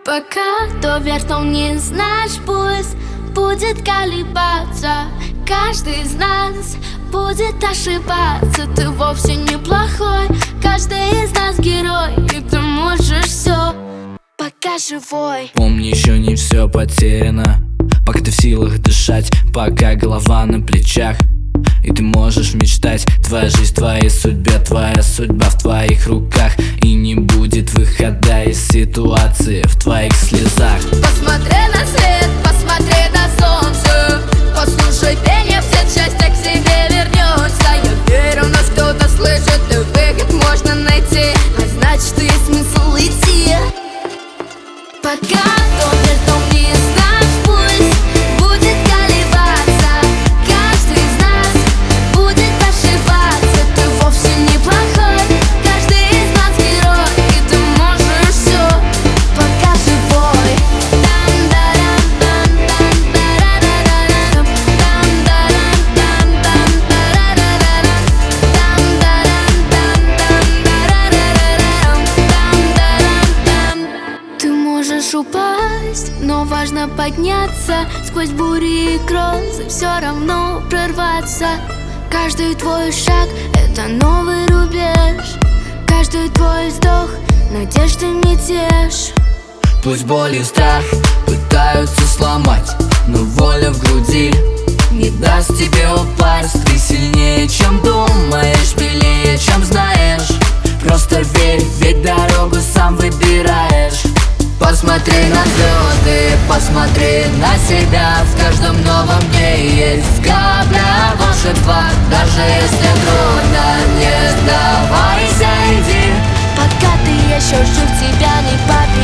Пока то вверх, то вниз, наш пульс будет колебаться. Каждый из нас будет ошибаться. Ты вовсе не плохой, каждый из нас герой, и ты можешь все, пока живой. Помни, еще не все потеряно, пока ты в силах дышать, пока голова на плечах. И ты можешь мечтать, твоя жизнь в твоей судьбе, твоя судьба в твоих руках. И не будет выхода из ситуации в твоих слезах. Посмотри на свет, посмотри на солнце, послушай пение, все счастье к себе вернется. Я верю, нас кто-то слышит, и выход можно найти, а значит есть смысл идти. Пока то вверх, то вниз, наш пульс будет колебаться. Каждый из нас будет ошибаться. Ты вовсе не плохой, каждый из нас герой, и ты можешь все, пока живой. Ты можешь упасть, но важно подняться. Сквозь бури и грозы все равно прорваться. Каждый твой шаг — это новый рубеж. Каждый твой вздох — надежды мятеж. Пусть боль и страх пытаются сломать, но воля в груди не даст тебе упасть. Ты сильнее, чем думаешь, смелее, чем знаешь. Просто верь, ведь дорогу сам выбираешь. Посмотри на звезды, посмотри на себя. В каждом новом дне есть капля волшебства. Даже если трудно, не сдавайся, иди. Пока ты еще жив, тебя не победить.